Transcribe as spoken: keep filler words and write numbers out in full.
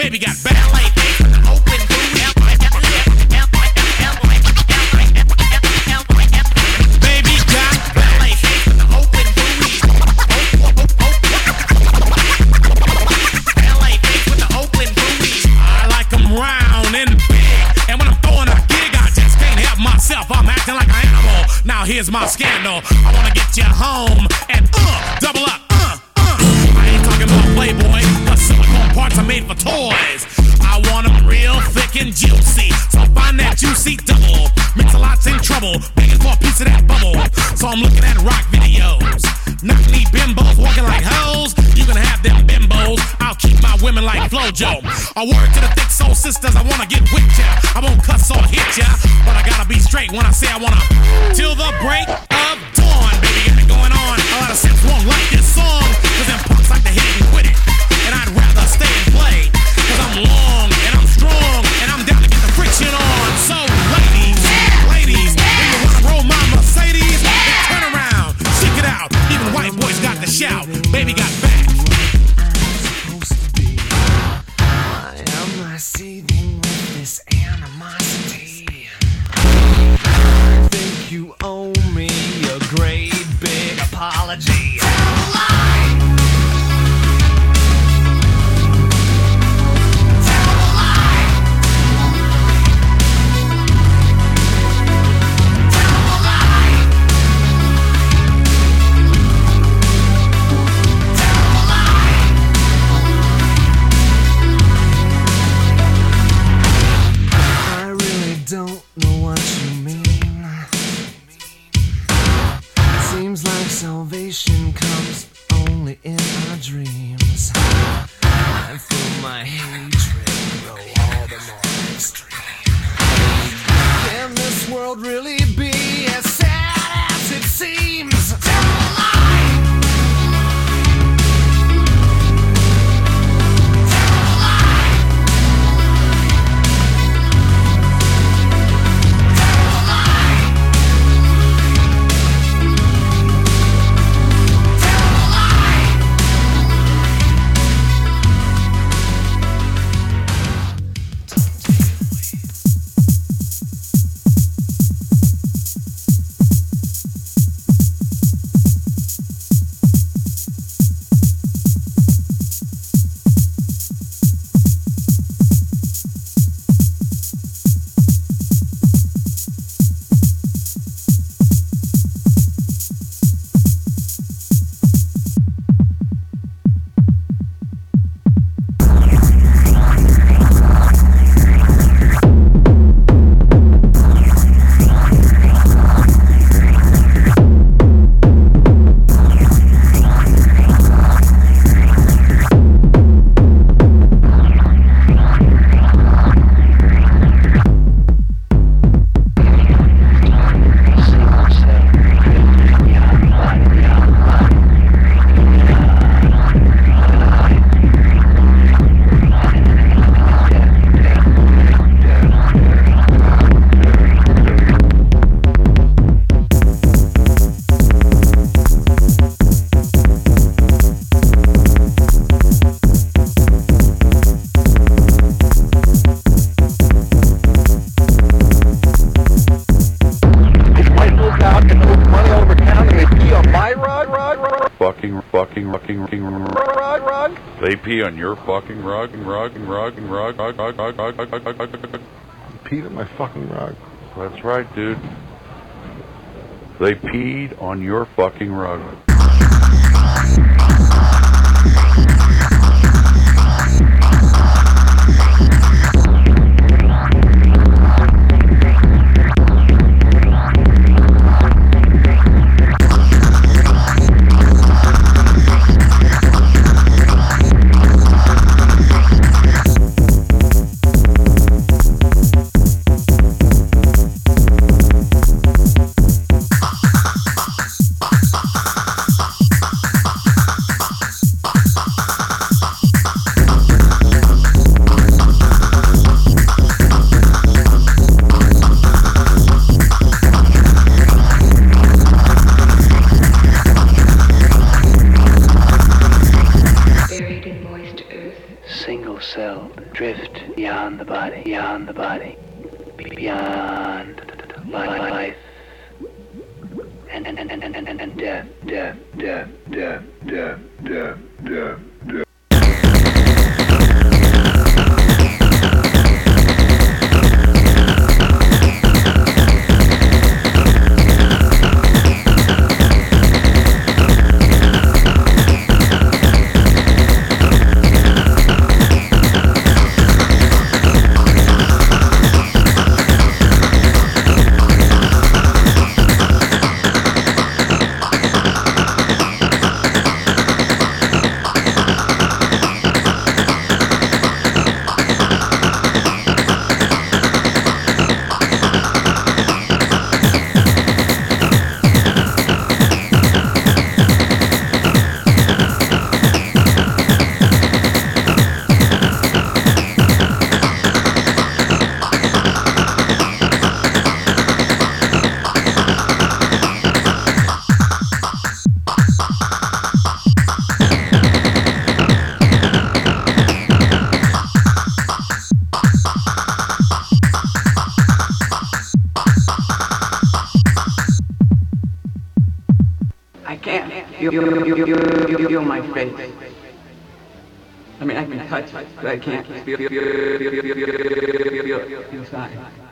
Baby got ballet feet with an open booty. Baby got ballet feet with an open booty. Ballet feet with an open booty. I like them round and big, and when I'm throwing a gig, I just can't help myself. I'm acting like an animal. Now here's my scandal. I wanna get you home and uh, double up. Uh, uh. I ain't talking about Playboy, cause silicone parts are made for toys. I want them real thick and juicy, so find that juicy double. Mix a lot's in trouble, begging for a piece of that bubble. So I'm looking at rock videos. Knock-knee bimbos walking like hoes. You can have them bimbos. I'll keep my women like Flojo. A word to the thick soul sisters, I wanna get with ya. I won't cuss or hit ya, but I gotta be straight when I say I wanna. Till the break of dawn, baby, get it going on. A lot of simps won't like this song, cause them punks like to hit and quit it. And I'd rather stay and play, cause I'm long and I'm strong, and I'm down to get the friction on. So ladies, ladies, when you wanna roll my Mercedes, then turn around, stick it out. Even white boys got to shout, baby got back. Seething with this animosity. I think you owe me a great big apology. Tell a lie. Tell a lie. Tell a lie. Tell a lie. Don't know what you mean. Seems like salvation comes only in our dreams. I feel my hatred grow all the more extreme. Can this world really be as sad as it seems? Tell a lie. They pee on your fucking rug and rug and rug and rug. rug, rug, rug, rug, rug, rug, rug, rug. Peed on my fucking rug. That's right, dude. They peed on your fucking rug. beyond the body, beyond life, and and and and and, and death, death, death, death, death, death, death, death. I can't feel, feel, feel, feel, feel, feel my face. I mean, I can touch it, but I can't feel, feel, feel, feel, feel, feel, feel, feel, feel, feel, feel, feel,